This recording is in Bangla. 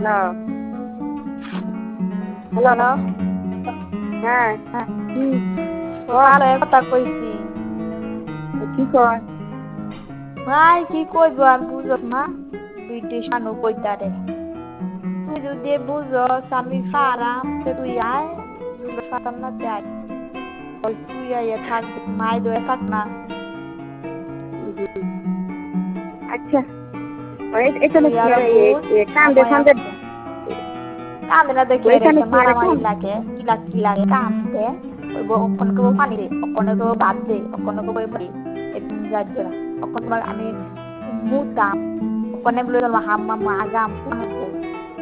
হ্যালো। হ্যাঁ কি সকালে কথা কইছি। কি কয় ভাই কি কইব আর বুঝস না দুইটি শানু কইতারে তুই যদি বুঝস আমি ফারাম তুই আয় ফাতাম না চাই তুই আইয়া থাক মাই দয়ে থাক না আচ্ছা এখানে তুই আরো বুঝ কান্দে সময় কান্দে আছে কান্দে না দেখে ওইখানে রেখে কি মারামারি এরকম লাগে কি লাগে কান্দে কইব অক্ষণ কইব পানি দে অক্ষণ কইব ভাত দে অক্ষণ কইব একদম যাজ্জরা অক্ষণ আমি মুতাম অক্ষণ বলে হাম্মা আগাম